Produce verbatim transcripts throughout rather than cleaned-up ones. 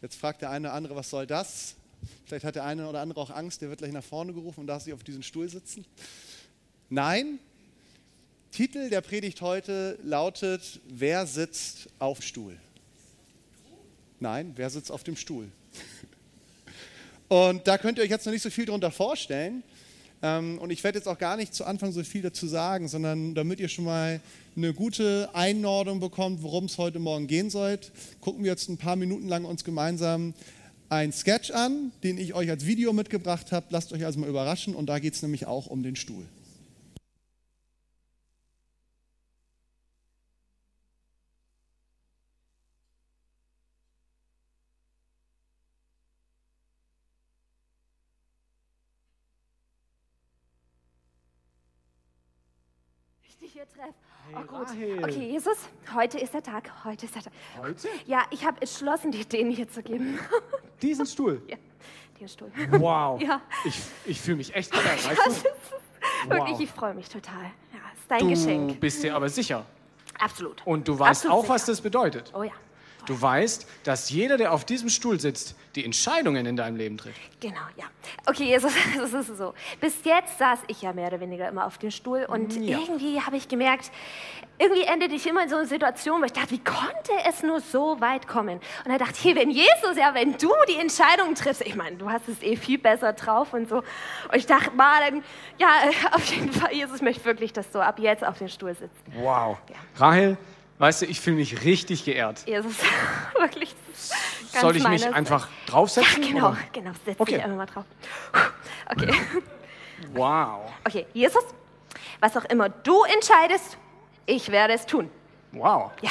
Jetzt fragt der eine oder andere, was soll das? Vielleicht hat der eine oder andere auch Angst, der wird gleich nach vorne gerufen und darf sich auf diesen Stuhl sitzen. Nein, Titel der Predigt heute lautet, wer sitzt auf dem Stuhl? Nein, wer sitzt auf dem Stuhl? Und da könnt ihr euch jetzt noch nicht so viel darunter vorstellen. Und ich werde jetzt auch gar nicht zu Anfang so viel dazu sagen, sondern damit ihr schon mal eine gute Einordnung bekommt, worum es heute Morgen gehen soll, gucken wir jetzt ein paar Minuten lang uns gemeinsam einen Sketch an, den ich euch als Video mitgebracht habe. Lasst euch also mal überraschen und da geht es nämlich auch um den Stuhl. Hier treff. Hey, oh gut. Rahel. Okay, Jesus, heute ist der Tag. Heute ist der Tag. Heute? Ja, ich habe entschlossen, dir den hier zu geben. Diesen Stuhl? Ja, den Stuhl. Wow. Ja. Ich, ich fühle mich echt geehrt, weißt Das du? ist wirklich, Wow. ich freue mich total. Ja, ist dein Du Geschenk. bist dir aber sicher. Absolut. Und du weißt Absolut auch, was sicher. das bedeutet. Oh ja. Du weißt, dass jeder, der auf diesem Stuhl sitzt, die Entscheidungen in deinem Leben trifft. Genau, ja. Okay, Jesus, das ist so. Bis jetzt saß ich ja mehr oder weniger immer auf dem Stuhl und Ja. irgendwie habe ich gemerkt, irgendwie endete ich immer in so einer Situation, wo ich dachte, wie konnte es nur so weit kommen? Und da dachte ich, hey, wenn Jesus, ja, wenn du die Entscheidungen triffst, ich meine, du hast es eh viel besser drauf und so. Und ich dachte, mal, dann, ja, auf jeden Fall, Jesus möchte wirklich, dass du ab jetzt auf dem Stuhl sitzt. Wow. Ja. Rahel, weißt du, ich fühle mich richtig geehrt. Jesus, wirklich. Ganz Soll ich mich meines- einfach Ja, draufsetzen? genau, oder? genau, setz Okay. dich einfach mal drauf. Okay. Wow. Okay, Jesus, was auch immer du entscheidest, ich werde es tun. Wow. Ja.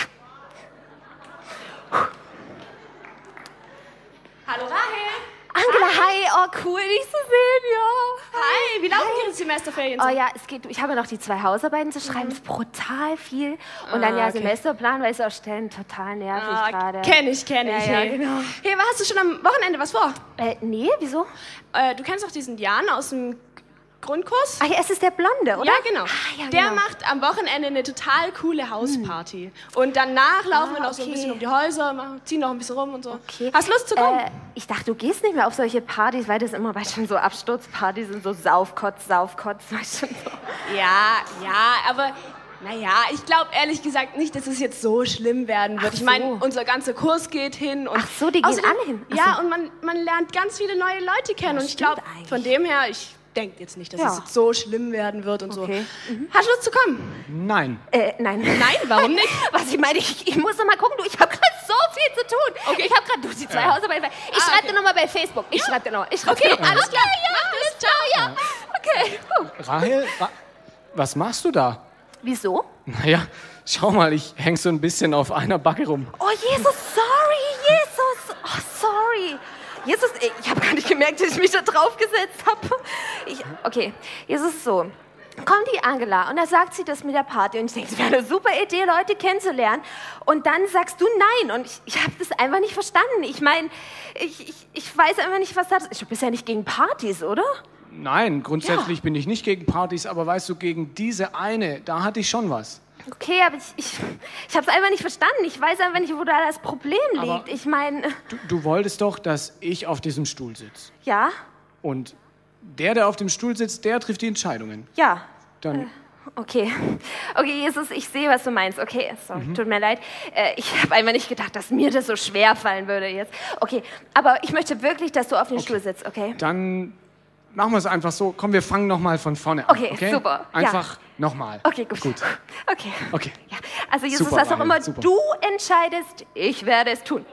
Hallo Rahel. Angela, hi, oh cool, dich zu sehen, ja. Hi, wie laufen Ihre Semesterferien so? Oh ja, es geht, ich habe noch die zwei Hausarbeiten zu schreiben, es ist brutal viel. Und dann Ah, ja okay. Semesterplan, weil es auch stellen, total nervig Ah, gerade. kenn ich, kenn Ja, ich. ja, hey. genau. Hey, was hast du schon am Wochenende was vor? Äh, nee, wieso? Äh, du kennst doch diesen Jan aus dem Grundkurs? Ach ja, es ist der Blonde, oder? Ja, genau. Ah, ja, Der genau. macht am Wochenende eine total coole Hausparty. Und danach laufen Ah, wir noch so ein okay. bisschen um die Häuser, machen, ziehen noch ein bisschen rum und so. Okay. Hast du Lust zu kommen? Äh, ich dachte, du gehst nicht mehr auf solche Partys, weil das immer bei schon so Absturzpartys sind, so Saufkotz, Saufkotz, weißt du so. Ja, ja, aber naja, ich glaube ehrlich gesagt nicht, dass es jetzt so schlimm werden wird. Ach Ich meine, so. unser ganzer Kurs geht hin. Und Ach so, die gehen außerdem- alle hin. Ach Ja, so. und man, man lernt ganz viele neue Leute kennen. Ja, und ich stimmt glaube, eigentlich. von dem her, ich denke jetzt nicht, dass Ja. es jetzt so schlimm werden wird und Okay. so. Hast du Lust zu kommen? Nein. Äh, nein. Nein, warum nicht? Was ich meine, ich, ich muss noch mal gucken, du, ich habe gerade so viel zu tun. Okay. Ich habe gerade durch die zwei Ja. Hausarbeiten. Ich Ah, schreibe okay. dir noch mal bei Facebook. Ich schreibe dir noch mal. Ich schreib Okay, dir noch mal. alles klar. Ja, Mach das. alles klar, ja. Okay. Puh. Rahel, Ra was machst du da? Wieso? Naja, schau mal, ich häng so ein bisschen auf einer Backe rum. Oh, Jesus, sorry, Jesus. Oh, sorry. Jesus, ey, ich habe gar nicht gemerkt, dass ich mich da drauf gesetzt habe. Ich, okay, Jesus, so. Kommt die Angela und da sagt sie das mit der Party und ich denke, es wäre eine super Idee, Leute kennenzulernen. Und dann sagst du nein und ich, ich habe das einfach nicht verstanden. Ich meine, ich, ich, ich weiß einfach nicht, was das ist. Du bist ja nicht gegen Partys, oder? Nein, grundsätzlich Ja. bin ich nicht gegen Partys, aber weißt du, gegen diese eine, da hatte ich schon was. Okay, aber ich, ich, ich habe es einfach nicht verstanden. Ich weiß einfach nicht, wo da das Problem Aber- liegt. Ich meine, Du, du wolltest doch, dass ich auf diesem Stuhl sitze. ja, Und der, der auf dem Stuhl sitzt, der trifft die Entscheidungen. ja. Dann, Okay, okay, Jesus, ich sehe, was du meinst. Okay, sorry, tut mir leid. Äh, ich habe einfach nicht gedacht, dass mir das so schwer fallen würde jetzt. Okay, aber ich möchte wirklich, dass du auf dem Stuhl sitzt, okay? dann machen wir es einfach so. Komm, wir fangen nochmal von vorne an. Okay, Okay, super, ja. Einfach nochmal. Okay, gut. Gut. Okay. Okay. Ja, also Jesus, Super, was auch Rahel, immer super. du entscheidest, ich werde es tun.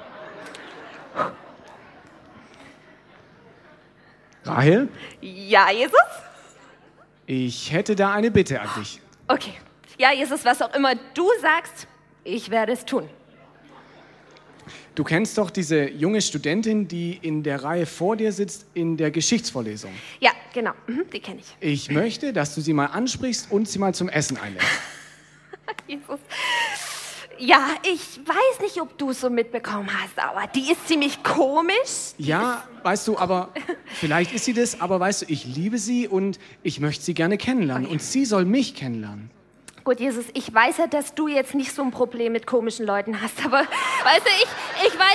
Rahel, Ja, Jesus? ich hätte da eine Bitte an dich. Okay. Ja, Jesus, was auch immer du sagst, ich werde es tun. Du kennst doch diese junge Studentin, die in der Reihe vor dir sitzt in der Geschichtsvorlesung. Ja, genau, mhm, die kenne ich. Ich möchte, dass du sie mal ansprichst und sie mal zum Essen einlädst. Jesus. Ja, ich weiß nicht, ob du es so mitbekommen hast, aber die ist ziemlich komisch. Ja, weißt du, aber vielleicht ist sie das, aber weißt du, ich liebe sie und ich möchte sie gerne kennenlernen und sie soll mich kennenlernen. Gut, Jesus, ich weiß ja, dass du jetzt nicht so ein Problem mit komischen Leuten hast, aber weißt du, ich, ich weiß einfach nicht,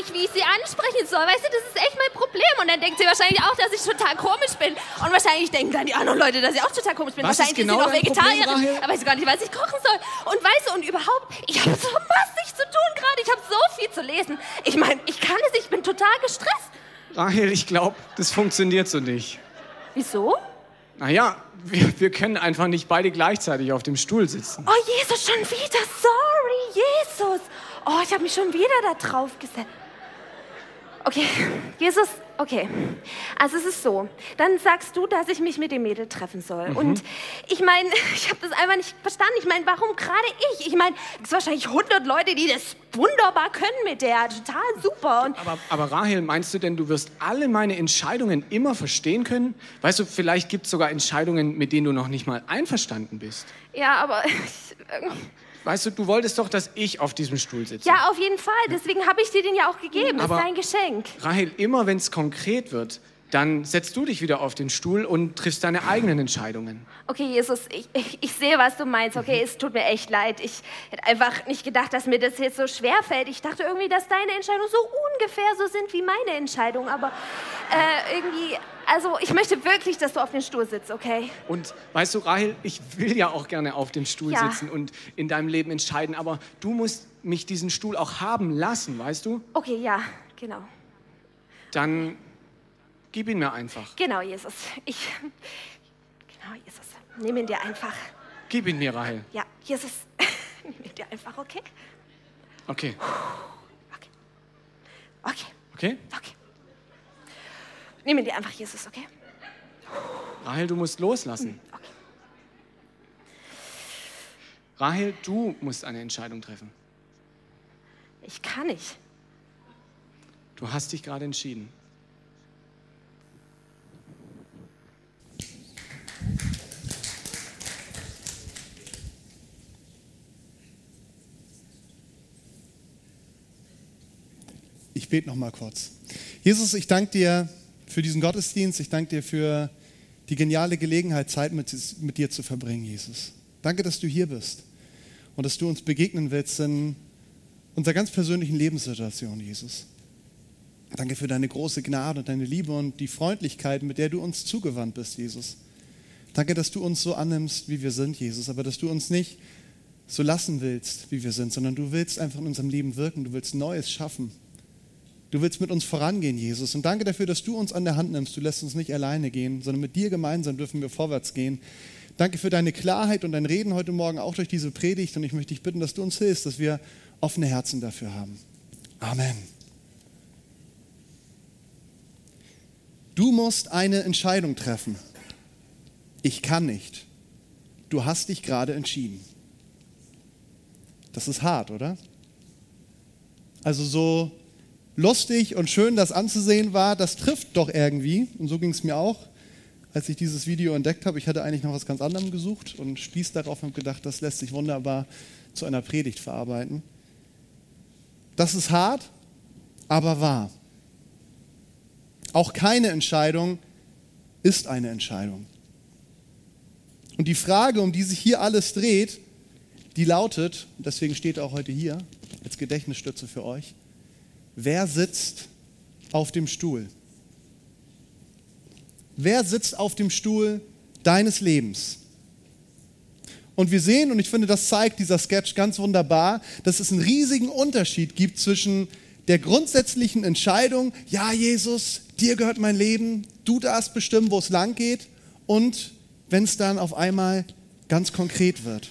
nicht, wie ich sie ansprechen soll. Weißt du, das ist echt mein Problem. Und dann denkt sie wahrscheinlich auch, dass ich total komisch bin. Und wahrscheinlich denken dann die anderen Leute, dass ich auch total komisch bin. Was wahrscheinlich ist genau ist sie dein noch Vegetarierin. Problem, Rahel? Aber weiß gar nicht, was ich kochen soll. Und weißt du, und überhaupt, ich habe so massig zu tun gerade. Ich habe so viel zu lesen. Ich meine, ich kann es, ich bin total gestresst. Rahel, ich glaube, das funktioniert so nicht. Wieso? Naja, wir, wir können einfach nicht beide gleichzeitig auf dem Stuhl sitzen. Oh, Jesus, schon wieder. Sorry, Jesus. Oh, ich habe mich schon wieder da drauf gesetzt. Okay, Jesus, okay. Also es ist so, dann sagst du, dass ich mich mit dem Mädel treffen soll. Mhm. Und ich meine, ich habe das einfach nicht verstanden. Ich meine, warum gerade ich? Ich meine, es sind wahrscheinlich hundert Leute, die das wunderbar können mit der. Total super. Und aber, aber Rahel, meinst du denn, du wirst alle meine Entscheidungen immer verstehen können? Weißt du, vielleicht gibt es sogar Entscheidungen, mit denen du noch nicht mal einverstanden bist. Ja, aber... Ich, Weißt du, du wolltest doch, dass ich auf diesem Stuhl sitze. Ja, auf jeden Fall. Deswegen habe ich dir den ja auch gegeben. Das ist dein Geschenk. Rahel, immer wenn es konkret wird, dann setzt du dich wieder auf den Stuhl und triffst deine eigenen Entscheidungen. Okay, Jesus, ich, ich, ich sehe, was du meinst. Okay, es tut mir echt leid. Ich hätte einfach nicht gedacht, dass mir das jetzt so schwer fällt. Ich dachte irgendwie, dass deine Entscheidungen so ungefähr so sind wie meine Entscheidung. Aber äh, irgendwie, also ich möchte wirklich, dass du auf den Stuhl sitzt, okay? Und weißt du, Rahel, ich will ja auch gerne auf dem Stuhl ja. sitzen und in deinem Leben entscheiden. Aber du musst mich diesen Stuhl auch haben lassen, weißt du? Okay, ja, genau. Dann... Gib ihn mir einfach. Genau, Jesus. Ich, genau, Jesus. Nimm ihn dir einfach. Gib ihn mir, Rahel. Ja, Jesus. Nimm ihn dir einfach, okay? Okay. Okay. Okay. Okay? Okay. Nimm ihn dir einfach, Jesus, okay? Rahel, du musst loslassen. Okay. Rahel, du musst eine Entscheidung treffen. Ich kann nicht. Du hast dich gerade entschieden. Ich bete noch mal kurz. Jesus, ich danke dir für diesen Gottesdienst. Ich danke dir für die geniale Gelegenheit, Zeit mit, mit dir zu verbringen, Jesus. Danke, dass du hier bist und dass du uns begegnen willst in unserer ganz persönlichen Lebenssituation, Jesus. Danke für deine große Gnade und deine Liebe und die Freundlichkeit, mit der du uns zugewandt bist, Jesus. Danke, dass du uns so annimmst, wie wir sind, Jesus, aber dass du uns nicht so lassen willst, wie wir sind, sondern du willst einfach in unserem Leben wirken, du willst Neues schaffen. Du willst mit uns vorangehen, Jesus. Und danke dafür, dass du uns an der Hand nimmst. Du lässt uns nicht alleine gehen, sondern mit dir gemeinsam dürfen wir vorwärts gehen. Danke für deine Klarheit und dein Reden heute Morgen, auch durch diese Predigt. Und ich möchte dich bitten, dass du uns hilfst, dass wir offene Herzen dafür haben. Amen. Du musst eine Entscheidung treffen. Ich kann nicht. Du hast dich gerade entschieden. Das ist hart, oder? Also so lustig und schön das anzusehen war, das trifft doch irgendwie. Und so ging es mir auch, als ich dieses Video entdeckt habe. Ich hatte eigentlich noch was ganz anderem gesucht und stieß darauf und habe gedacht, das lässt sich wunderbar zu einer Predigt verarbeiten. Das ist hart, aber wahr. Auch keine Entscheidung ist eine Entscheidung. Und die Frage, um die sich hier alles dreht, die lautet, deswegen steht er auch heute hier, als Gedächtnisstütze für euch: Wer sitzt auf dem Stuhl? Wer sitzt auf dem Stuhl deines Lebens? Und wir sehen, und ich finde, das zeigt dieser Sketch ganz wunderbar, dass es einen riesigen Unterschied gibt zwischen der grundsätzlichen Entscheidung, ja Jesus, dir gehört mein Leben, du darfst bestimmen, wo es lang geht, und wenn es dann auf einmal ganz konkret wird.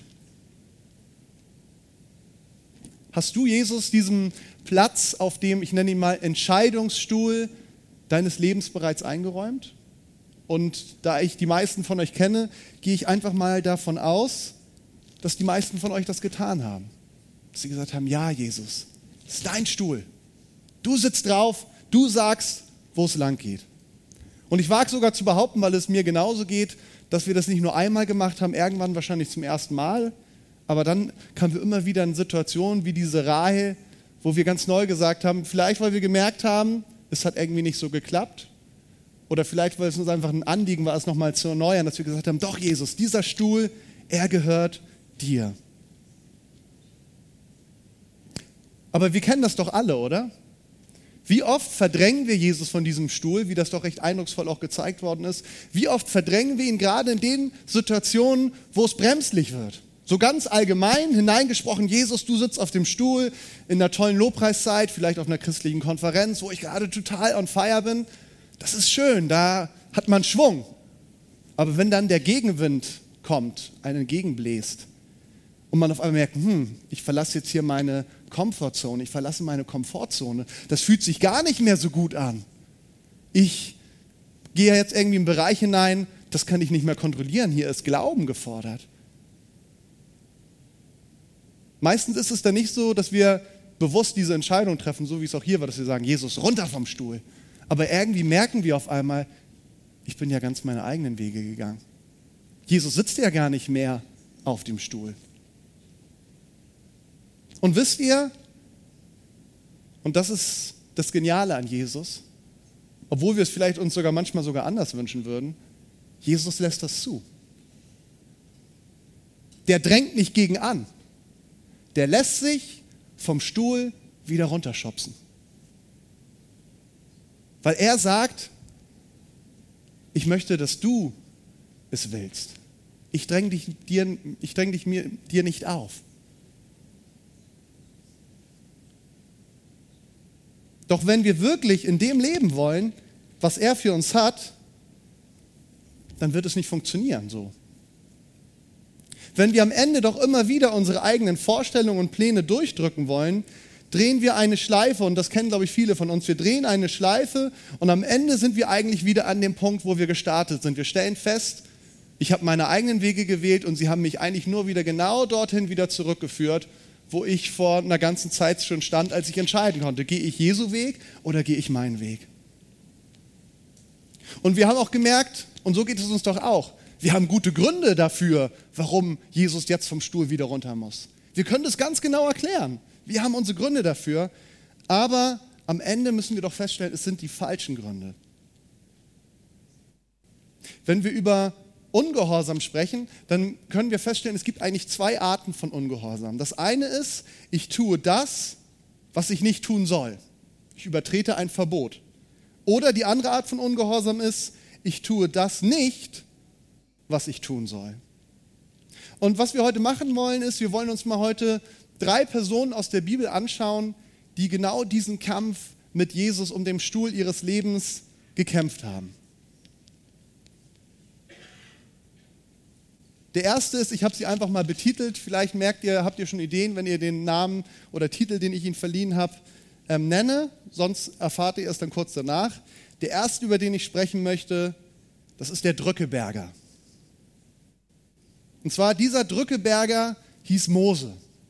Hast du Jesus diesen Platz auf dem, ich nenne ihn mal, Entscheidungsstuhl deines Lebens bereits eingeräumt? Und da ich die meisten von euch kenne, gehe ich einfach mal davon aus, dass die meisten von euch das getan haben. Dass sie gesagt haben, ja Jesus, das ist dein Stuhl. Du sitzt drauf, du sagst, wo es lang geht. Und ich wage sogar zu behaupten, weil es mir genauso geht, dass wir das nicht nur einmal gemacht haben, irgendwann wahrscheinlich zum ersten Mal, aber dann kamen wir immer wieder in Situationen wie diese Rahel, wo wir ganz neu gesagt haben, vielleicht weil wir gemerkt haben, es hat irgendwie nicht so geklappt, oder vielleicht weil es uns einfach ein Anliegen war, es nochmal zu erneuern, dass wir gesagt haben, doch Jesus, dieser Stuhl, er gehört dir. Aber wir kennen das doch alle, oder? Wie oft verdrängen wir Jesus von diesem Stuhl, wie das doch recht eindrucksvoll auch gezeigt worden ist. Wie oft verdrängen wir ihn gerade in den Situationen, wo es bremslich wird. So ganz allgemein hineingesprochen, Jesus, du sitzt auf dem Stuhl in einer tollen Lobpreiszeit, vielleicht auf einer christlichen Konferenz, wo ich gerade total on fire bin. Das ist schön, da hat man Schwung. Aber wenn dann der Gegenwind kommt, einen entgegenbläst und man auf einmal merkt, hm, ich verlasse jetzt hier meine Komfortzone, ich verlasse meine Komfortzone, das fühlt sich gar nicht mehr so gut an. Ich gehe jetzt irgendwie in einen Bereich hinein, das kann ich nicht mehr kontrollieren, hier ist Glauben gefordert. Meistens ist es dann nicht so, dass wir bewusst diese Entscheidung treffen, so wie es auch hier war, dass wir sagen, Jesus, runter vom Stuhl. Aber irgendwie merken wir auf einmal, ich bin ja ganz meine eigenen Wege gegangen. Jesus sitzt ja gar nicht mehr auf dem Stuhl. Und wisst ihr, und das ist das Geniale an Jesus, obwohl wir es vielleicht uns sogar manchmal sogar anders wünschen würden, Jesus lässt das zu. Der drängt nicht gegen an. Der lässt sich vom Stuhl wieder runterschubsen. Weil er sagt, ich möchte, dass du es willst. Ich dränge dich, dir, ich dräng dich mir, dir nicht auf. Doch wenn wir wirklich in dem leben wollen, was er für uns hat, dann wird es nicht funktionieren so. Wenn wir am Ende doch immer wieder unsere eigenen Vorstellungen und Pläne durchdrücken wollen, drehen wir eine Schleife, und das kennen, glaube ich, viele von uns. Wir drehen eine Schleife und am Ende sind wir eigentlich wieder an dem Punkt, wo wir gestartet sind. Wir stellen fest, ich habe meine eigenen Wege gewählt und sie haben mich eigentlich nur wieder genau dorthin wieder zurückgeführt, wo ich vor einer ganzen Zeit schon stand, als ich entscheiden konnte, gehe ich Jesu Weg oder gehe ich meinen Weg? Und wir haben auch gemerkt, und so geht es uns doch auch, wir haben gute Gründe dafür, warum Jesus jetzt vom Stuhl wieder runter muss. Wir können das ganz genau erklären. Wir haben unsere Gründe dafür, aber am Ende müssen wir doch feststellen, es sind die falschen Gründe. Wenn wir über Ungehorsam sprechen, dann können wir feststellen, es gibt eigentlich zwei Arten von Ungehorsam. Das eine ist, ich tue das, was ich nicht tun soll. Ich übertrete ein Verbot. Oder die andere Art von Ungehorsam ist, ich tue das nicht, was ich tun soll. Und was wir heute machen wollen, ist, wir wollen uns mal heute drei Personen aus der Bibel anschauen, die genau diesen Kampf mit Jesus um den Stuhl ihres Lebens gekämpft haben. Der erste ist, ich habe sie einfach mal betitelt, vielleicht merkt ihr, habt ihr schon Ideen, wenn ihr den Namen oder Titel, den ich Ihnen verliehen habe, ähm, nenne, sonst erfahrt ihr es dann kurz danach. Der erste, über den ich sprechen möchte, das ist der Drückeberger. Und zwar dieser Drückeberger hieß Mose.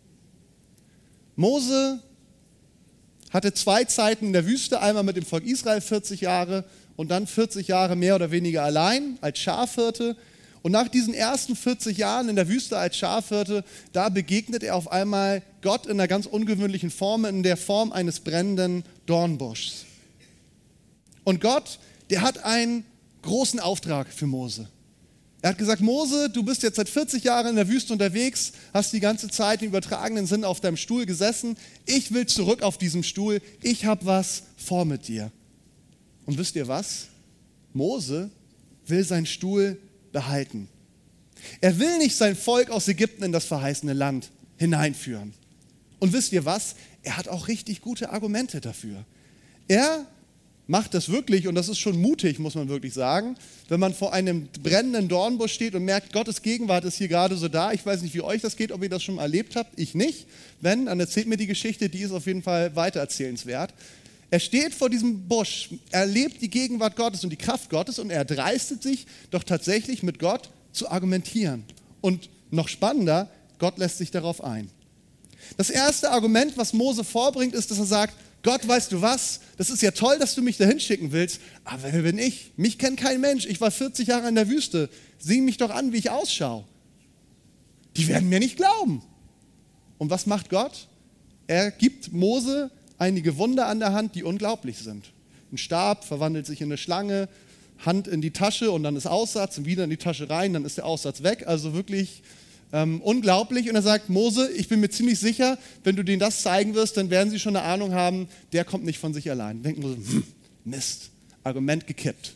Mose hatte zwei Zeiten in der Wüste, einmal mit dem Volk Israel vierzig Jahre und dann vierzig Jahre mehr oder weniger allein als Schafhirte. Und nach diesen ersten vierzig Jahren in der Wüste als Schafhirte, da begegnet er auf einmal Gott in einer ganz ungewöhnlichen Form, in der Form eines brennenden Dornbuschs. Und Gott, der hat einen großen Auftrag für Mose. Er hat gesagt, Mose, du bist jetzt seit vierzig Jahren in der Wüste unterwegs, hast die ganze Zeit im übertragenen Sinn auf deinem Stuhl gesessen. Ich will zurück auf diesem Stuhl. Ich habe was vor mit dir. Und wisst ihr was? Mose will seinen Stuhl behalten. Er will nicht sein Volk aus Ägypten in das verheißene Land hineinführen. Und wisst ihr was? Er hat auch richtig gute Argumente dafür. Er macht das wirklich, und das ist schon mutig, muss man wirklich sagen, wenn man vor einem brennenden Dornbusch steht und merkt, Gottes Gegenwart ist hier gerade so da. Ich weiß nicht, wie euch das geht, ob ihr das schon mal erlebt habt. Ich nicht. Wenn, dann erzählt mir die Geschichte, die ist auf jeden Fall weitererzählenswert. Er steht vor diesem Busch, er erlebt die Gegenwart Gottes und die Kraft Gottes und er dreistet sich doch tatsächlich mit Gott zu argumentieren. Und noch spannender, Gott lässt sich darauf ein. Das erste Argument, was Mose vorbringt, ist, dass er sagt, Gott, weißt du was, das ist ja toll, dass du mich dahin schicken willst, aber wer bin ich? Mich kennt kein Mensch, ich war vierzig Jahre in der Wüste, sieh mich doch an, wie ich ausschaue. Die werden mir nicht glauben. Und was macht Gott? Er gibt Mose einige Wunder an der Hand, die unglaublich sind. Ein Stab verwandelt sich in eine Schlange, Hand in die Tasche und dann ist Aussatz und wieder in die Tasche rein, dann ist der Aussatz weg. Also wirklich Ähm, unglaublich. Und er sagt, Mose, ich bin mir ziemlich sicher, wenn du denen das zeigen wirst, dann werden sie schon eine Ahnung haben, der kommt nicht von sich allein. Denkt Mose, hm, Mist, Argument gekippt.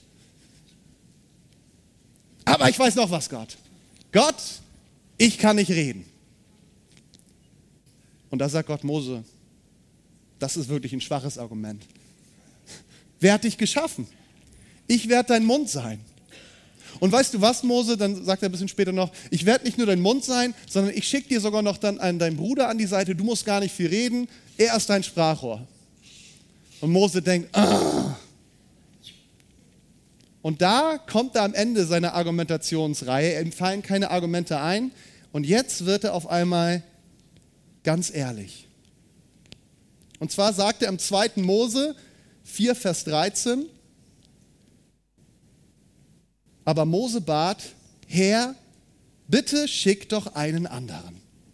Aber ich weiß noch was, Gott. Gott, ich kann nicht reden. Und da sagt Gott, Mose, das ist wirklich ein schwaches Argument. Wer hat dich geschaffen? Ich werde dein Mund sein. Und weißt du was, Mose, dann sagt er ein bisschen später noch, ich werde nicht nur dein Mund sein, sondern ich schicke dir sogar noch dann einen, deinen Bruder an die Seite, du musst gar nicht viel reden, er ist dein Sprachrohr. Und Mose denkt, ah. Und da kommt er am Ende seiner Argumentationsreihe, ihm fallen keine Argumente ein und jetzt wird er auf einmal ganz ehrlich. Und zwar sagt er im zweiten Mose vier, Vers dreizehn, aber Mose bat, Herr, bitte schick doch einen anderen.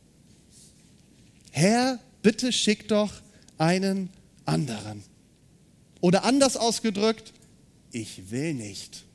Herr, bitte schick doch einen anderen. Oder anders ausgedrückt, ich will nicht.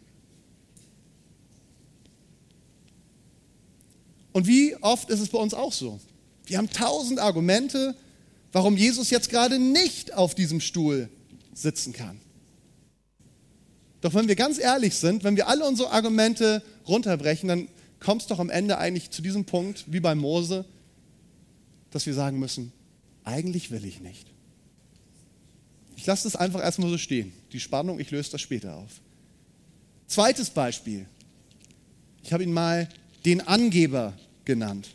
Und wie oft ist es bei uns auch so? Wir haben tausend Argumente, warum Jesus jetzt gerade nicht auf diesem Stuhl sitzen kann. Doch wenn wir ganz ehrlich sind, wenn wir alle unsere Argumente runterbrechen, dann kommt es doch am Ende eigentlich zu diesem Punkt, wie bei Mose, dass wir sagen müssen, eigentlich will ich nicht. Ich lasse das einfach erstmal so stehen. Die Spannung, ich löse das später auf. Zweites Beispiel. Ich habe ihn mal den Angeber genannt.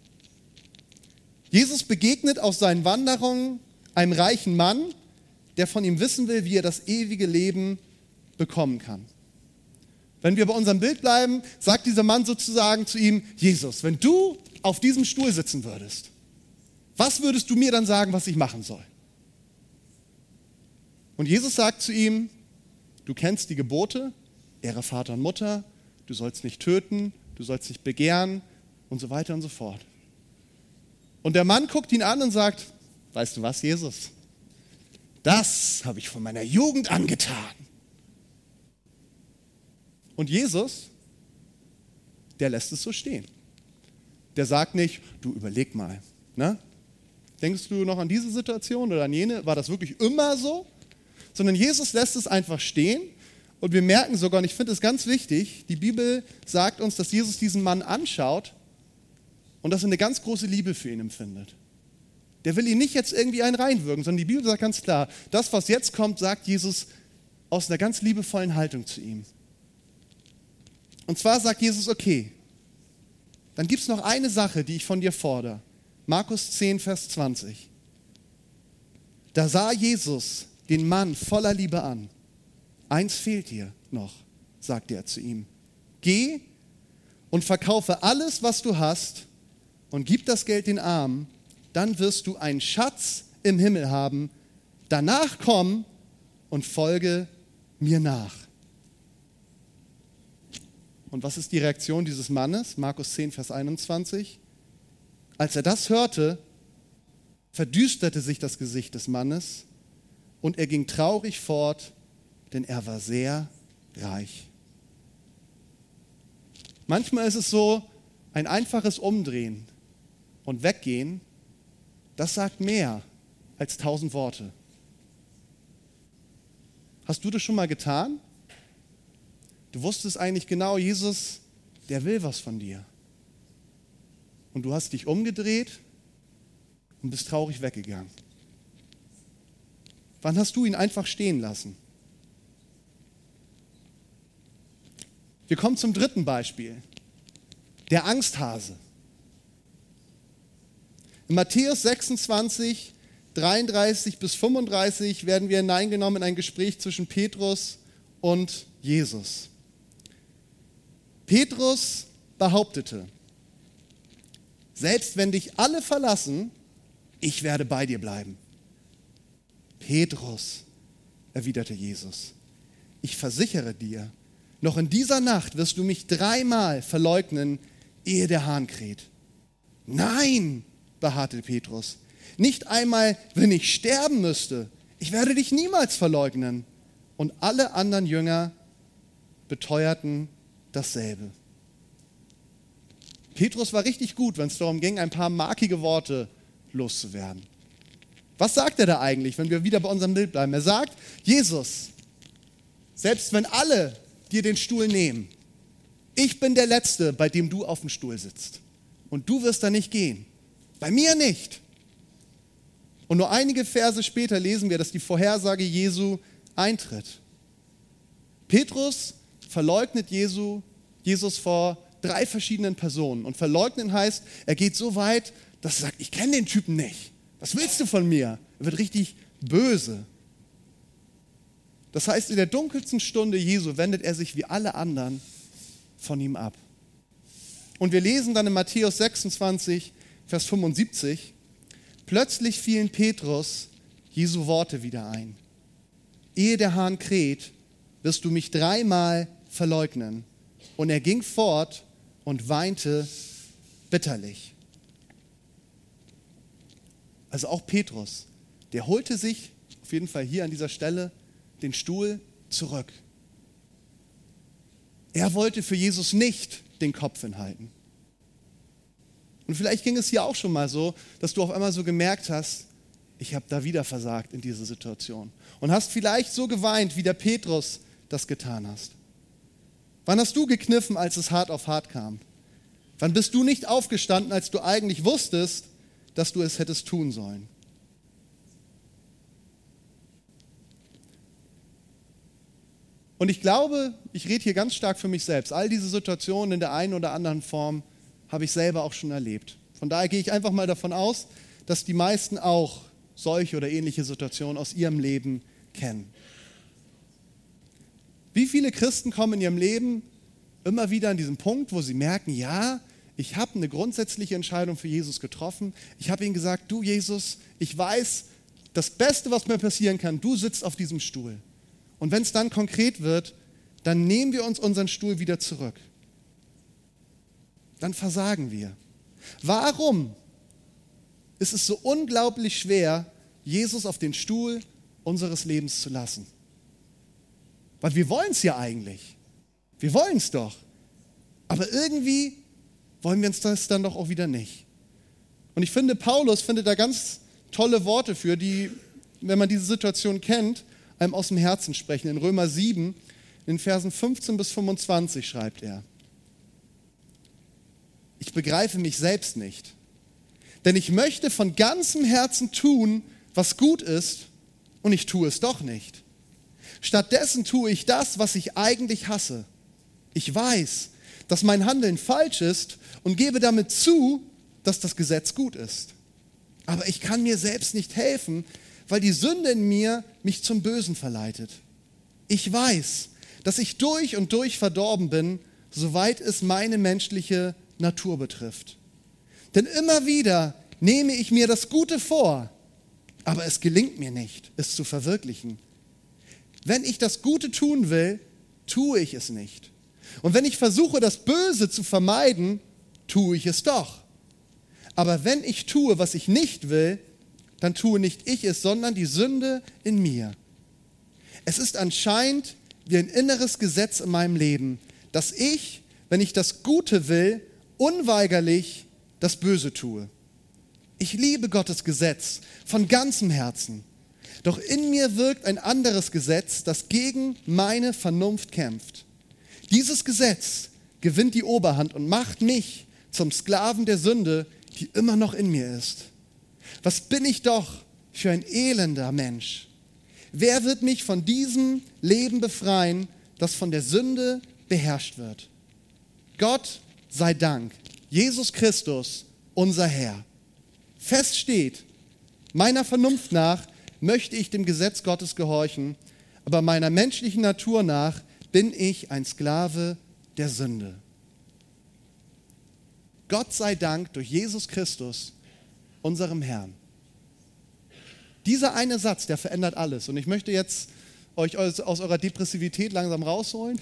Jesus begegnet auf seinen Wanderungen einem reichen Mann, der von ihm wissen will, wie er das ewige Leben bekommen kann. Wenn wir bei unserem Bild bleiben, sagt dieser Mann sozusagen zu ihm, Jesus, wenn du auf diesem Stuhl sitzen würdest, was würdest du mir dann sagen, was ich machen soll? Und Jesus sagt zu ihm, du kennst die Gebote, ehre Vater und Mutter, du sollst nicht töten, du sollst nicht begehren und so weiter und so fort. Und der Mann guckt ihn an und sagt, weißt du was, Jesus? Das habe ich von meiner Jugend angetan. Und Jesus, der lässt es so stehen. Der sagt nicht, du überleg mal. Ne? Denkst du noch an diese Situation oder an jene? War das wirklich immer so? Sondern Jesus lässt es einfach stehen und wir merken sogar, und ich finde es ganz wichtig, die Bibel sagt uns, dass Jesus diesen Mann anschaut und dass er eine ganz große Liebe für ihn empfindet. Der will ihn nicht jetzt irgendwie einen reinwürgen, sondern die Bibel sagt ganz klar, das, was jetzt kommt, sagt Jesus aus einer ganz liebevollen Haltung zu ihm. Und zwar sagt Jesus, okay, dann gibt es noch eine Sache, die ich von dir fordere. Markus zehn, Vers zwanzig. Da sah Jesus den Mann voller Liebe an. Eins fehlt dir noch, sagte er zu ihm. Geh und verkaufe alles, was du hast und gib das Geld den Armen, dann wirst du einen Schatz im Himmel haben. Danach komm und folge mir nach. Und was ist die Reaktion dieses Mannes? Markus zehn, Vers einundzwanzig. Als er das hörte, verdüsterte sich das Gesicht des Mannes und er ging traurig fort, denn er war sehr reich. Manchmal ist es so, ein einfaches Umdrehen und Weggehen, das sagt mehr als tausend Worte. Hast du das schon mal getan? Du wusstest eigentlich genau, Jesus, der will was von dir. Und du hast dich umgedreht und bist traurig weggegangen. Wann hast du ihn einfach stehen lassen? Wir kommen zum dritten Beispiel. Der Angsthase. In Matthäus sechsundzwanzig, dreiunddreißig bis fünfunddreißig werden wir hineingenommen in ein Gespräch zwischen Petrus und Jesus. Petrus behauptete, selbst wenn dich alle verlassen, ich werde bei dir bleiben. Petrus, erwiderte Jesus, ich versichere dir, noch in dieser Nacht wirst du mich dreimal verleugnen, ehe der Hahn kräht. Nein, beharrte Petrus, nicht einmal, wenn ich sterben müsste. Ich werde dich niemals verleugnen. Und alle anderen Jünger beteuerten dasselbe. Petrus war richtig gut, wenn es darum ging, ein paar markige Worte loszuwerden. Was sagt er da eigentlich, wenn wir wieder bei unserem Bild bleiben? Er sagt, Jesus, selbst wenn alle dir den Stuhl nehmen, ich bin der Letzte, bei dem du auf dem Stuhl sitzt. Und du wirst da nicht gehen. Bei mir nicht. Und nur einige Verse später lesen wir, dass die Vorhersage Jesu eintritt. Petrus verleugnet Jesu, Jesus vor drei verschiedenen Personen. Und verleugnen heißt, er geht so weit, dass er sagt, ich kenne den Typen nicht. Was willst du von mir? Er wird richtig böse. Das heißt, in der dunkelsten Stunde Jesu wendet er sich wie alle anderen von ihm ab. Und wir lesen dann in Matthäus sechsundzwanzig, Vers fünfundsiebzig, plötzlich fielen Petrus Jesu Worte wieder ein. Ehe der Hahn kräht, wirst du mich dreimal verleugnen. Und er ging fort und weinte bitterlich. Also auch Petrus, der holte sich auf jeden Fall hier an dieser Stelle den Stuhl zurück. Er wollte für Jesus nicht den Kopf hinhalten. Und vielleicht ging es hier auch schon mal so, dass du auf einmal so gemerkt hast, ich habe da wieder versagt in dieser Situation. Und hast vielleicht so geweint, wie der Petrus das getan hast. Wann hast du gekniffen, als es hart auf hart kam? Wann bist du nicht aufgestanden, als du eigentlich wusstest, dass du es hättest tun sollen? Und ich glaube, ich rede hier ganz stark für mich selbst. All diese Situationen in der einen oder anderen Form habe ich selber auch schon erlebt. Von daher gehe ich einfach mal davon aus, dass die meisten auch solche oder ähnliche Situationen aus ihrem Leben kennen. Wie viele Christen kommen in ihrem Leben immer wieder an diesen Punkt, wo sie merken, ja, ich habe eine grundsätzliche Entscheidung für Jesus getroffen. Ich habe ihm gesagt, du Jesus, ich weiß, das Beste, was mir passieren kann, du sitzt auf diesem Stuhl. Und wenn es dann konkret wird, dann nehmen wir uns unseren Stuhl wieder zurück. Dann versagen wir. Warum ist es so unglaublich schwer, Jesus auf den Stuhl unseres Lebens zu lassen? Weil wir wollen es ja eigentlich. Wir wollen es doch. Aber irgendwie wollen wir uns das dann doch auch wieder nicht. Und ich finde, Paulus findet da ganz tolle Worte für, die, wenn man diese Situation kennt, einem aus dem Herzen sprechen. In Römer sieben, in Versen fünfzehn bis fünfundzwanzig schreibt er: Ich begreife mich selbst nicht, denn ich möchte von ganzem Herzen tun, was gut ist, und ich tue es doch nicht. Stattdessen tue ich das, was ich eigentlich hasse. Ich weiß, dass mein Handeln falsch ist und gebe damit zu, dass das Gesetz gut ist. Aber ich kann mir selbst nicht helfen, weil die Sünde in mir mich zum Bösen verleitet. Ich weiß, dass ich durch und durch verdorben bin, soweit es meine menschliche Natur betrifft. Denn immer wieder nehme ich mir das Gute vor, aber es gelingt mir nicht, es zu verwirklichen. Wenn ich das Gute tun will, tue ich es nicht. Und wenn ich versuche, das Böse zu vermeiden, tue ich es doch. Aber wenn ich tue, was ich nicht will, dann tue nicht ich es, sondern die Sünde in mir. Es ist anscheinend wie ein inneres Gesetz in meinem Leben, dass ich, wenn ich das Gute will, unweigerlich das Böse tue. Ich liebe Gottes Gesetz von ganzem Herzen. Doch in mir wirkt ein anderes Gesetz, das gegen meine Vernunft kämpft. Dieses Gesetz gewinnt die Oberhand und macht mich zum Sklaven der Sünde, die immer noch in mir ist. Was bin ich doch für ein elender Mensch? Wer wird mich von diesem Leben befreien, das von der Sünde beherrscht wird? Gott sei Dank, Jesus Christus, unser Herr. Fest steht, meiner Vernunft nach möchte ich dem Gesetz Gottes gehorchen, aber meiner menschlichen Natur nach bin ich ein Sklave der Sünde. Gott sei Dank durch Jesus Christus, unserem Herrn. Dieser eine Satz, der verändert alles. Und ich möchte jetzt euch aus, aus eurer Depressivität langsam rausholen.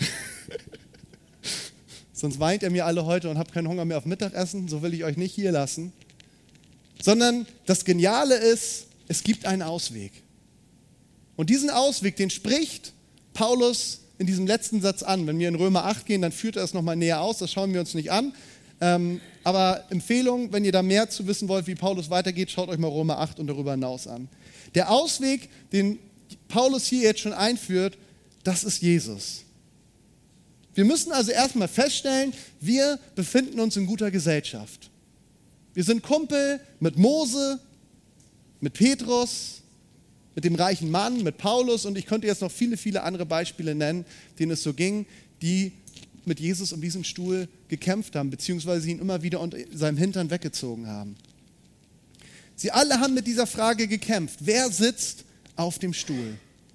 Sonst weint ihr mir alle heute und habt keinen Hunger mehr auf Mittagessen. So will ich euch nicht hier lassen. Sondern das Geniale ist, es gibt einen Ausweg. Und diesen Ausweg, den spricht Paulus in diesem letzten Satz an. Wenn wir in Römer acht gehen, dann führt er es nochmal näher aus. Das schauen wir uns nicht an. Ähm, aber Empfehlung, wenn ihr da mehr zu wissen wollt, wie Paulus weitergeht, schaut euch mal Römer acht und darüber hinaus an. Der Ausweg, den Paulus hier jetzt schon einführt, das ist Jesus. Wir müssen also erstmal feststellen, wir befinden uns in guter Gesellschaft. Wir sind Kumpel mit Mose, mit Petrus, mit dem reichen Mann, mit Paulus und ich könnte jetzt noch viele, viele andere Beispiele nennen, denen es so ging, die mit Jesus um diesen Stuhl gekämpft haben, beziehungsweise ihn immer wieder unter seinem Hintern weggezogen haben. Sie alle haben mit dieser Frage gekämpft. Wer sitzt auf dem Stuhl?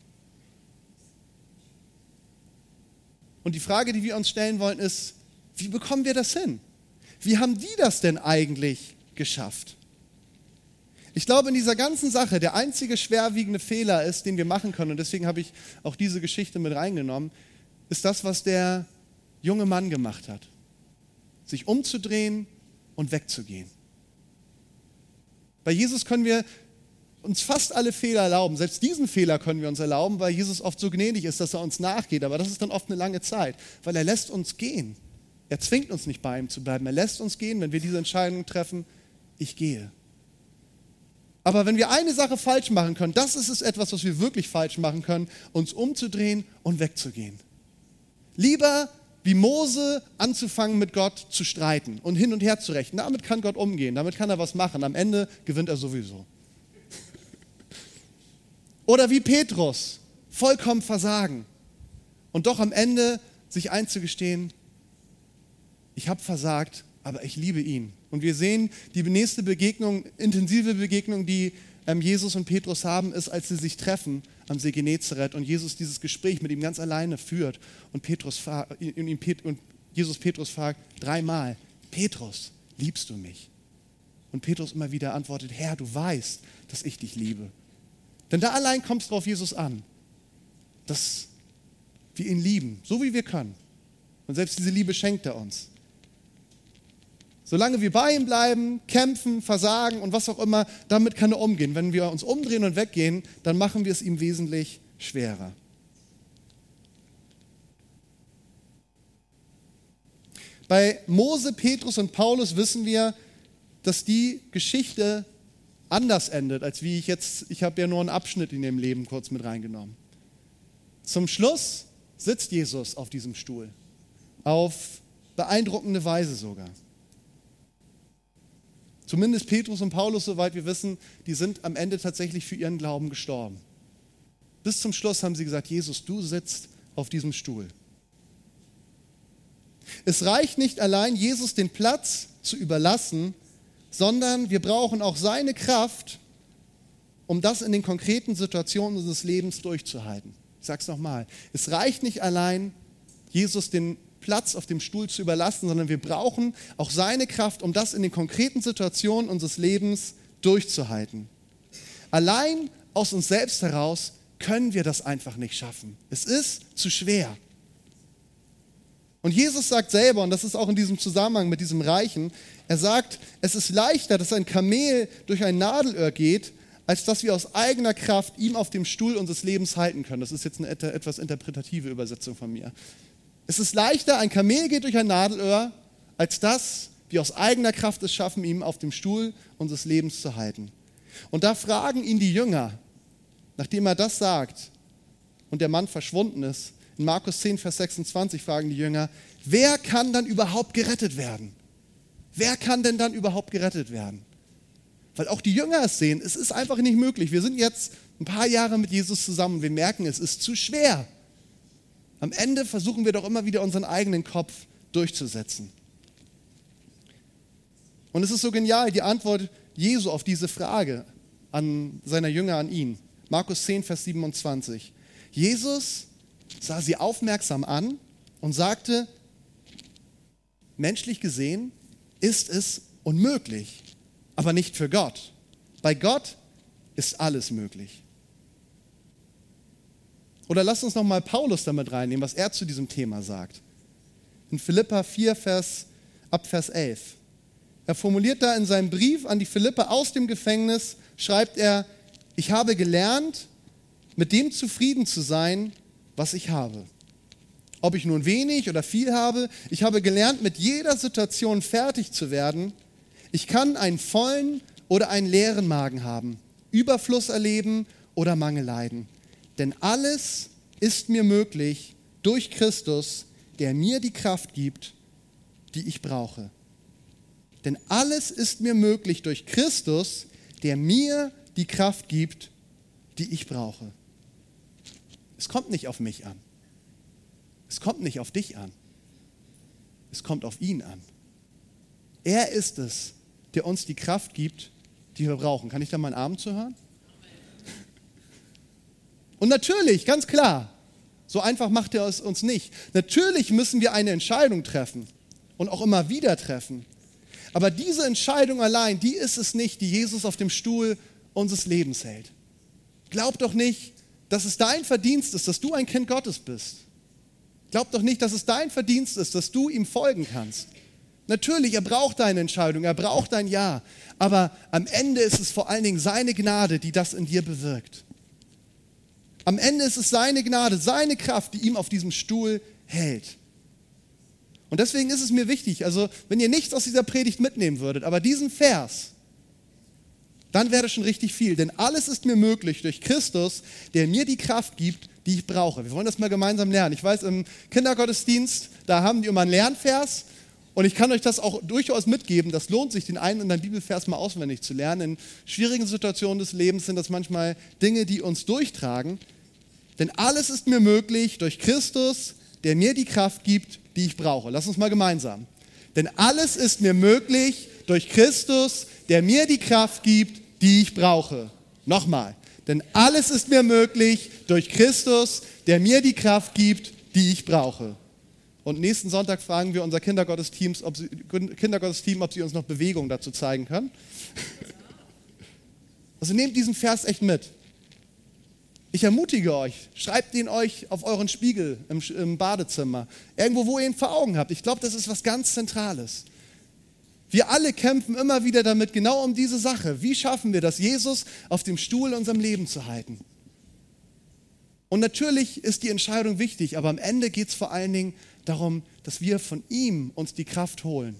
Und die Frage, die wir uns stellen wollen, ist, wie bekommen wir das hin? Wie haben die das denn eigentlich geschafft? Ich glaube, in dieser ganzen Sache, der einzige schwerwiegende Fehler ist, den wir machen können, und deswegen habe ich auch diese Geschichte mit reingenommen, ist das, was der junge Mann gemacht hat. Sich umzudrehen und wegzugehen. Bei Jesus können wir uns fast alle Fehler erlauben. Selbst diesen Fehler können wir uns erlauben, weil Jesus oft so gnädig ist, dass er uns nachgeht. Aber das ist dann oft eine lange Zeit, weil er lässt uns gehen. Er zwingt uns nicht bei ihm zu bleiben. Er lässt uns gehen, wenn wir diese Entscheidung treffen, ich gehe. Aber wenn wir eine Sache falsch machen können, das ist es etwas, was wir wirklich falsch machen können, uns umzudrehen und wegzugehen. Lieber wie Mose anzufangen, mit Gott zu streiten und hin und her zu rechnen. Damit kann Gott umgehen, damit kann er was machen. Am Ende gewinnt er sowieso. Oder wie Petrus, vollkommen versagen und doch am Ende sich einzugestehen, ich habe versagt, aber ich liebe ihn. Und wir sehen, die nächste Begegnung, intensive Begegnung, die ähm, Jesus und Petrus haben, ist, als sie sich treffen am See Genezareth und Jesus dieses Gespräch mit ihm ganz alleine führt und, Petrus, und Jesus Petrus fragt dreimal, Petrus, liebst du mich? Und Petrus immer wieder antwortet, Herr, du weißt, dass ich dich liebe. Denn da allein kommt es drauf Jesus an, dass wir ihn lieben, so wie wir können. Und selbst diese Liebe schenkt er uns. Solange wir bei ihm bleiben, kämpfen, versagen und was auch immer, damit kann er umgehen. Wenn wir uns umdrehen und weggehen, dann machen wir es ihm wesentlich schwerer. Bei Mose, Petrus und Paulus wissen wir, dass die Geschichte anders endet, als wie ich jetzt, ich habe ja nur einen Abschnitt in dem Leben kurz mit reingenommen. Zum Schluss sitzt Jesus auf diesem Stuhl, auf beeindruckende Weise sogar. Zumindest Petrus und Paulus, soweit wir wissen, die sind am Ende tatsächlich für ihren Glauben gestorben. Bis zum Schluss haben sie gesagt, Jesus, du sitzt auf diesem Stuhl. Es reicht nicht allein, Jesus den Platz zu überlassen, sondern wir brauchen auch seine Kraft, um das in den konkreten Situationen unseres Lebens durchzuhalten. Ich sage es nochmal, es reicht nicht allein, Jesus den Platz auf dem Stuhl zu überlassen, sondern wir brauchen auch seine Kraft, um das in den konkreten Situationen unseres Lebens durchzuhalten. Allein aus uns selbst heraus können wir das einfach nicht schaffen. Es ist zu schwer. Und Jesus sagt selber, und das ist auch in diesem Zusammenhang mit diesem Reichen, er sagt, es ist leichter, dass ein Kamel durch ein Nadelöhr geht, als dass wir aus eigener Kraft ihm auf dem Stuhl unseres Lebens halten können. Das ist jetzt eine etwas interpretative Übersetzung von mir. Es ist leichter, ein Kamel geht durch ein Nadelöhr, als dass wir aus eigener Kraft es schaffen, ihm auf dem Stuhl unseres Lebens zu halten. Und da fragen ihn die Jünger, nachdem er das sagt und der Mann verschwunden ist, in Markus zehn, Vers sechsundzwanzig fragen die Jünger, wer kann dann überhaupt gerettet werden? Wer kann denn dann überhaupt gerettet werden? Weil auch die Jünger es sehen, es ist einfach nicht möglich. Wir sind jetzt ein paar Jahre mit Jesus zusammen, wir merken, es ist zu schwer. Am Ende versuchen wir doch immer wieder unseren eigenen Kopf durchzusetzen. Und es ist so genial, die Antwort Jesu auf diese Frage an seiner Jünger, an ihn. Markus zehn, Vers siebenundzwanzig. Jesus sah sie aufmerksam an und sagte, menschlich gesehen ist es unmöglich, aber nicht für Gott. Bei Gott ist alles möglich. Oder lasst uns nochmal Paulus damit reinnehmen, was er zu diesem Thema sagt. In Philipper vier, Vers, ab Vers elf. Er formuliert da in seinem Brief an die Philipper aus dem Gefängnis, schreibt er, ich habe gelernt, mit dem zufrieden zu sein, was ich habe. ob ich nun wenig oder viel habe. Ich habe gelernt, mit jeder Situation fertig zu werden. Ich kann einen vollen oder einen leeren Magen haben, Überfluss erleben oder Mangel leiden. Denn alles ist mir möglich durch Christus, der mir die Kraft gibt, die ich brauche. Denn alles ist mir möglich durch Christus, der mir die Kraft gibt, die ich brauche. Es kommt nicht auf mich an. Es kommt nicht auf dich an. Es kommt auf ihn an. Er ist es, der uns die Kraft gibt, die wir brauchen. Kann ich da mal einen Amen zu hören? Und natürlich, ganz klar, so einfach macht er es uns nicht. Natürlich müssen wir eine Entscheidung treffen und auch immer wieder treffen. Aber diese Entscheidung allein, die ist es nicht, die Jesus auf dem Stuhl unseres Lebens hält. Glaub doch nicht, dass es dein Verdienst ist, dass du ein Kind Gottes bist. Glaub doch nicht, dass es dein Verdienst ist, dass du ihm folgen kannst. Natürlich, er braucht deine Entscheidung, er braucht dein Ja. Aber am Ende ist es vor allen Dingen seine Gnade, die das in dir bewirkt. Am Ende ist es seine Gnade, seine Kraft, die ihm auf diesem Stuhl hält. Und deswegen ist es mir wichtig, also wenn ihr nichts aus dieser Predigt mitnehmen würdet, aber diesen Vers, dann wäre das schon richtig viel. Denn alles ist mir möglich durch Christus, der mir die Kraft gibt, die ich brauche. Wir wollen das mal gemeinsam lernen. Ich weiß, im Kindergottesdienst, da haben die immer einen Lernvers. Und ich kann euch das auch durchaus mitgeben. Das lohnt sich, den einen oder anderen Bibelvers mal auswendig zu lernen. In schwierigen Situationen des Lebens sind das manchmal Dinge, die uns durchtragen. Denn alles ist mir möglich durch Christus, der mir die Kraft gibt, die ich brauche. Lass uns mal gemeinsam. Denn alles ist mir möglich durch Christus, der mir die Kraft gibt, die ich brauche. Nochmal. Denn alles ist mir möglich durch Christus, der mir die Kraft gibt, die ich brauche. Und nächsten Sonntag fragen wir unser Kindergottesteam, ob sie, Kindergottesteam, ob sie uns noch Bewegung dazu zeigen können. Also nehmt diesen Vers echt mit. Ich ermutige euch, schreibt ihn euch auf euren Spiegel im, im Badezimmer, irgendwo, wo ihr ihn vor Augen habt. Ich glaube, das ist was ganz Zentrales. Wir alle kämpfen immer wieder damit, genau um diese Sache. Wie schaffen wir das, Jesus auf dem Stuhl in unserem Leben zu halten? Und natürlich ist die Entscheidung wichtig, aber am Ende geht es vor allen Dingen darum, dass wir von ihm uns die Kraft holen.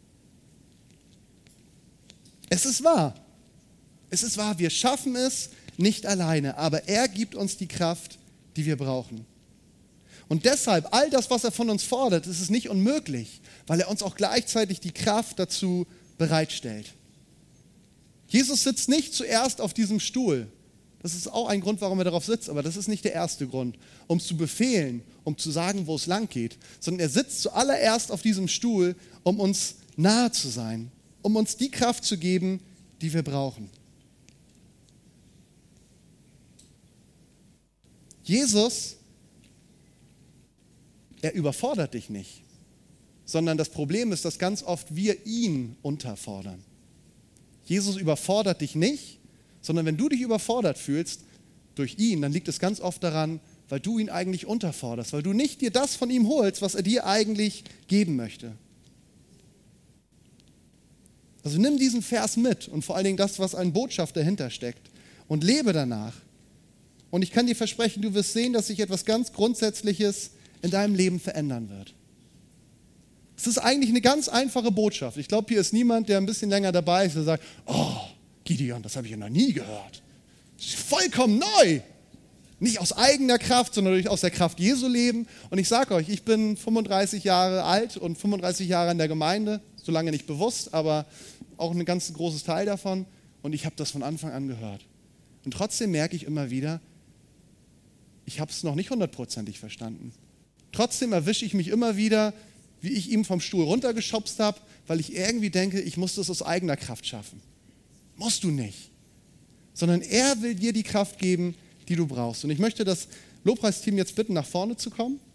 Es ist wahr. Es ist wahr, wir schaffen es nicht alleine, aber er gibt uns die Kraft, die wir brauchen. Und deshalb, all das, was er von uns fordert, ist es nicht unmöglich, weil er uns auch gleichzeitig die Kraft dazu bereitstellt. Jesus sitzt nicht zuerst auf diesem Stuhl. Das ist auch ein Grund, warum er darauf sitzt, aber das ist nicht der erste Grund, um es zu befehlen, um zu sagen, wo es lang geht, sondern er sitzt zuallererst auf diesem Stuhl, um uns nahe zu sein, um uns die Kraft zu geben, die wir brauchen. Jesus, er überfordert dich nicht, sondern das Problem ist, dass ganz oft wir ihn unterfordern. Jesus überfordert dich nicht, sondern wenn du dich überfordert fühlst durch ihn, dann liegt es ganz oft daran, weil du ihn eigentlich unterforderst, weil du nicht dir das von ihm holst, was er dir eigentlich geben möchte. Also nimm diesen Vers mit und vor allen Dingen das, was eine Botschaft dahinter steckt und lebe danach. Und ich kann dir versprechen, du wirst sehen, dass sich etwas ganz Grundsätzliches in deinem Leben verändern wird. Es ist eigentlich eine ganz einfache Botschaft. Ich glaube, hier ist niemand, der ein bisschen länger dabei ist, der sagt, oh, Gideon, das habe ich ja noch nie gehört. Das ist vollkommen neu. Nicht aus eigener Kraft, sondern durch aus der Kraft Jesu leben. Und ich sage euch, ich bin fünfunddreißig Jahre alt und fünfunddreißig Jahre in der Gemeinde, so lange nicht bewusst, aber auch ein ganz großes Teil davon. Und ich habe das von Anfang an gehört. Und trotzdem merke ich immer wieder, ich habe es noch nicht hundertprozentig verstanden. Trotzdem erwische ich mich immer wieder, wie ich ihm vom Stuhl runtergeschubst habe, weil ich irgendwie denke, ich muss das aus eigener Kraft schaffen. Musst du nicht. Sondern er will dir die Kraft geben, die du brauchst. Und ich möchte das Lobpreisteam jetzt bitten, nach vorne zu kommen.